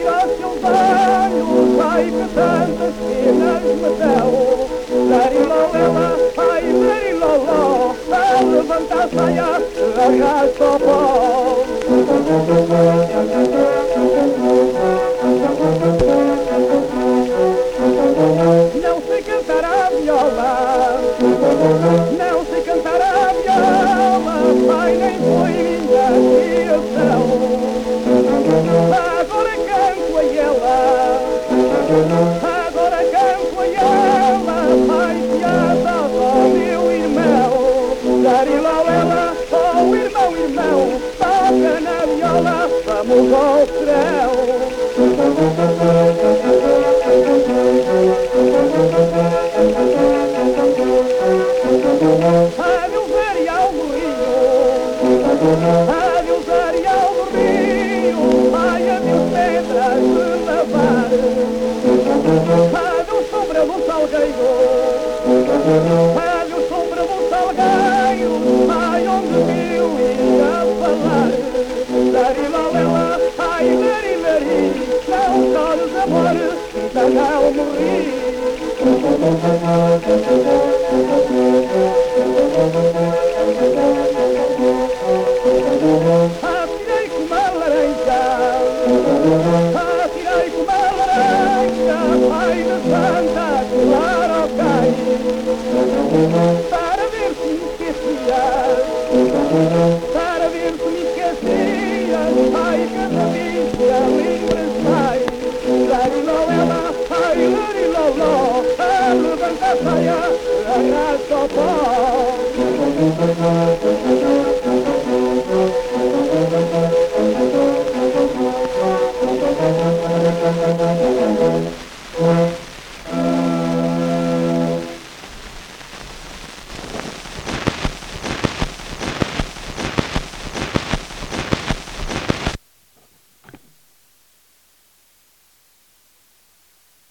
tira os seus olhos, ai que tantas penas me dão. Larilolela, ai lariloló, a levanta a saia, arrasta o pó. Não sei cantar a viola, não sei cantar a viola, pai, nem foi minha criação. Agora canto a ela, agora canto a ela, pai, piada ao meu irmão. Larilolela, oh irmão, irmão, toca na viola, vamos ao serão. Adeus areal do rio, adeus areal do rio, ai adeus pedras de lavar, adeus sombra do salgueiro, adeus sombra do salgueiro, ai onde viu ia falar. Larilalela, ai larilari, não chores amor, ainda não morri. Atirei com uma laranja, atirei com uma laranja, ai de Santa Clara ao cais, para ver se me esquecias, para ver se me esquecias, ai cada vez que a lembras mais. Larilolela, ai lariloló, levanta a saia, arrasta o pó.